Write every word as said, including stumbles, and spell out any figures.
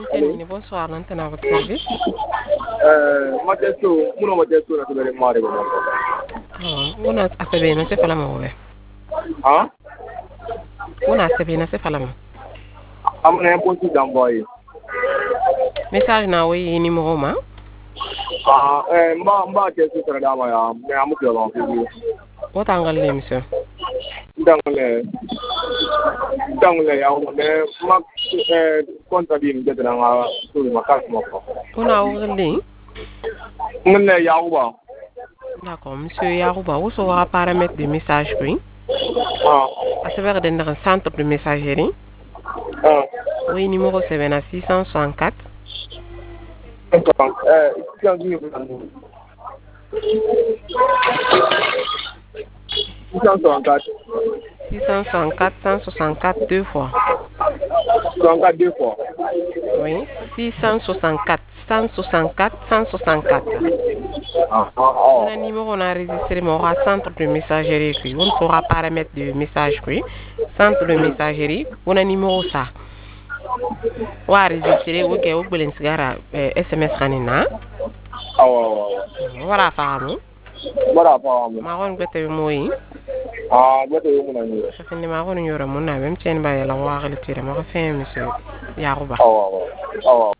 Terminé, bonsoir, maintenant à votre service. Euh, Mateso, muno Mateso na tebere mare ko. Ah, una asebe na se fala mo we. Ah? Una asebe na se fala mo. Amna imposi d'envoyer. Message na we numéro ma. Ah, eh mba mba Mateso tara dama ya, me amu ko ba ko. Wota ngal le monsieur. Ndangle. Ndangle ya me ma eh konta din de na nga suri makas mo ko. Una o le. Ngene ya ba. D'accord, monsieur Yarouba, où sera paramètre de message oui. Ah. À se faire dans un centre de messagerie. Ah. Oui, numéro sept à six cent soixante-quatre. Euh, six cent soixante-quatre. six cent soixante-quatre, cent soixante-quatre deux fois. soixante-quatre deux fois. Oui, six cent soixante-quatre, cent soixante-quatre, cent soixante-quatre. Ah, ah, On a un numéro on a enregistré mon centre de messagerie. On saura paramètre de message. Centre de messagerie. On a un numéro ça. On a enregistré. Ok, on peut l'inscrire S M S Ranina. Ah, ouais, Voilà, femme. Voilà, femme. Maron bete moi. Ah, bete yo mon ami. Ça fait ne maron yoro mon na même tien ba yala wa gele tire ma fa monsieur Yarouba. Ah, ouais, ouais.